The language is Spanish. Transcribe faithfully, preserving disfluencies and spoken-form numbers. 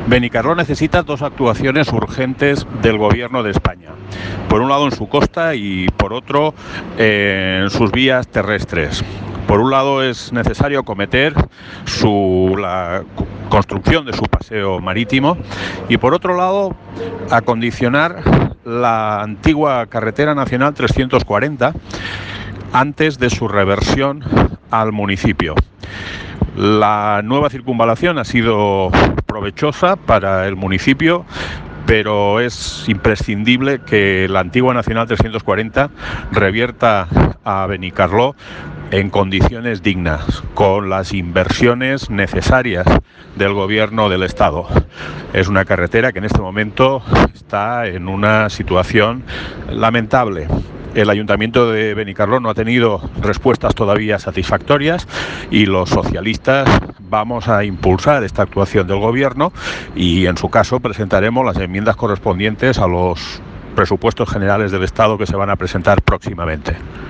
Benicarló necesita dos actuaciones urgentes del Gobierno de España. Por un lado en su costa y por otro eh, en sus vías terrestres. Por un lado es necesario acometer su, la construcción de su paseo marítimo y por otro lado acondicionar la antigua carretera nacional trescientos cuarenta antes de su reversión al municipio. La nueva circunvalación ha sido provechosa para el municipio, pero es imprescindible que la antigua Nacional trescientos cuarenta revierta a Benicarló en condiciones dignas, con las inversiones necesarias del Gobierno del Estado. Es una carretera que en este momento está en una situación lamentable. El Ayuntamiento de Benicarló no ha tenido respuestas todavía satisfactorias y los socialistas vamos a impulsar esta actuación del Gobierno y en su caso presentaremos las enmiendas correspondientes a los presupuestos generales del Estado que se van a presentar próximamente.